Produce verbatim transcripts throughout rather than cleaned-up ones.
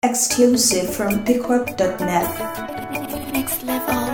Exclusive from pickwork dot net. Next level.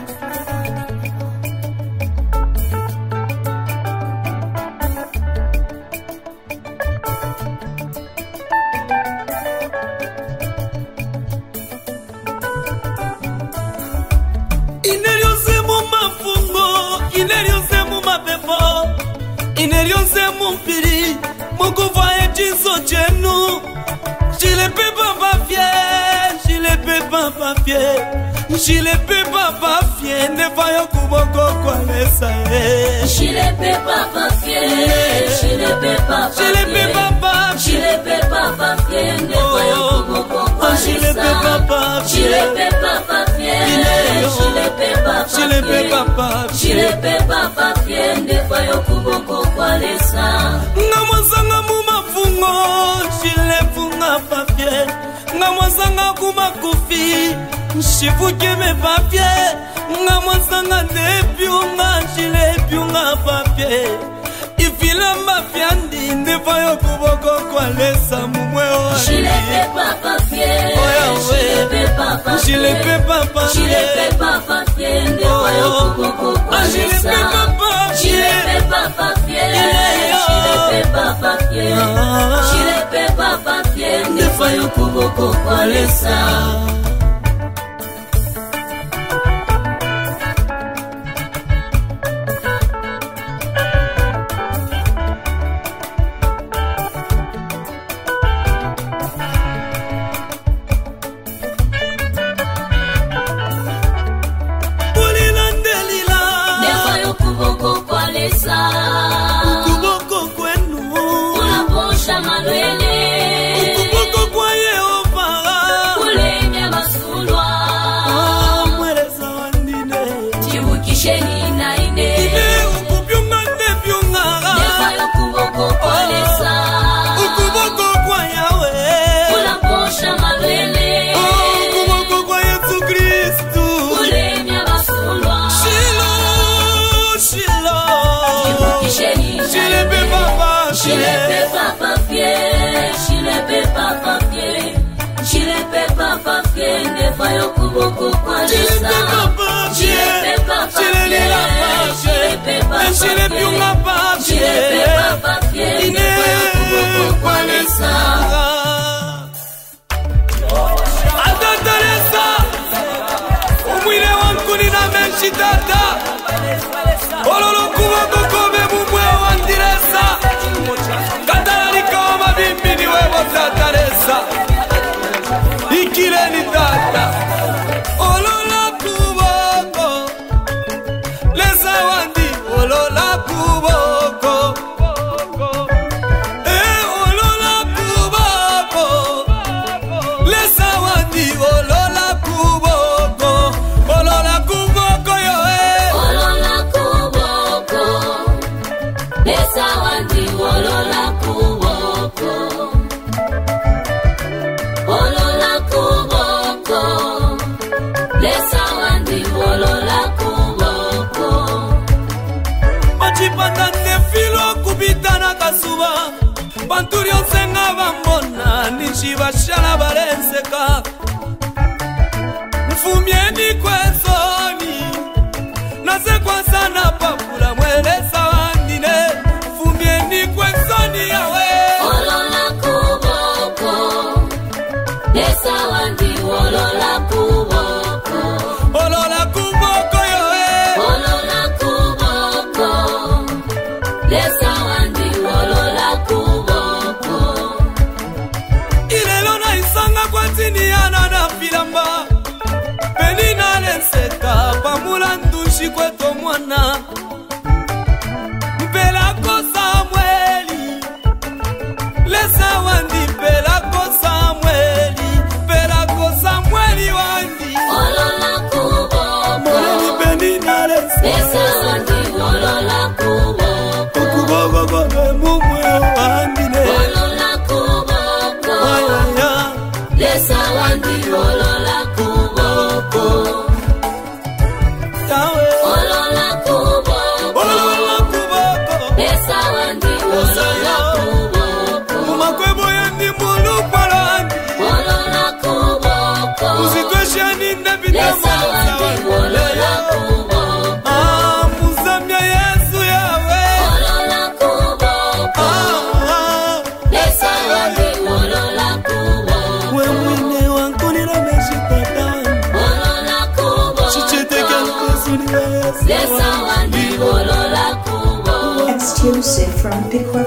Ineriose mumpiri Mokuva ejizo chenu Chile pepa papie Chile pepa papie Chile pepa papie Nefayo kuboko kwa lesa Chile pepa papie Chile pepa papie Chile pepa papie Chile pepa papie Nefayo kuboko kwa lesa Chile pepa papie Chile pepa papie Chile pepa papie Chile pepa papie Chile pepa papie Nefayo kuboko kwa lesa Ngamwasanga mumafungo Chile funga papie Ngamwasanga kumakufi Shifuke me papie Ngamwasanga nepiunga Chile piunga papie Ifila mafiandi Nefayo kuboko kwa lesa mumweo Chile pepa papie Chile pepa papie Chile pepa papie Chile pepa papie Nefayo kuboko kwa lesa Chile pepa papie Chile pepa papie Chile pepa papie Chile pepa papie Nefayo kuboko kwa lesa Ukuboko kwenu unaposha malwele Ukuboko kwa Yehova Kulenya masulwa Mwereza wandine Chibukisheni na ine Ine ukubyunga nebyunga Nefayo kuboko kwa lesa Ukuboko kwa Yawe unaposha malwele Ukuboko kwa Yesu Kristu Kulenya masulwa Shilo Shilo Chile pepa papie Chile pepa papie Chile pepa papie Chile pepa papie Nefayo kuboko kwa lesa Chile pepa papie Chile pepa papie Chile piunga papie Chile pepa papie Nefayo kuboko kwa lesa Ata Teresa Umwile wangu nina menshi tata Ololo kuboko kome mumwe wandiresa Kataralika wa mabimbi ni wewe za Teresa Ikile ni tata Olola kuboko Lesa wandi Olola kuboko Eh olola kuboko Lesa wandi Olola kuboko Olola kuboko yo eh Olola kuboko Lesa wandi Olola kuboko Olola kuboko Lesa wandi Olola kuboko Machipanda nefilo kubitana kasuba Banturi onsenga bambona Nishiba shala barenseka Mfumieni kwezoni Nase kwa sana papula mwelesa wandine Mfumieni kwezoni yawe Olola kuboko Lesa wandi Olola kuboko Olola kuboko yowe Olola kuboko Lesa wandi Olola kuboko Ilelo na isanga kwa tini yana na filamba Penina lenseka pamula ndushi kweto mwana Mpelako Samueli Lesa wandi mpelako Samueli Mpelako Samueli wandi Olola kuboko Mweli penina lenseka Lesa wandi Olola kuboko Ukuboko kwa mumwe wandine Olola kuboko Ayaya Lesa wandi Olola kuboko Yawe Olola kuboko Olola kuboko Lesa wandi Olola kuboko Umakwebo yendi mulu palandi Olola kuboko lesa wandi wolola kubo Ah, muzamya Yesu yawe wolola kubo lesa wandi wolola kubo we mwine wangu nirameshipata wolola kubo chichiteke kusuni Yesu lesa wandi wolola kubo Exclusive from Pickwork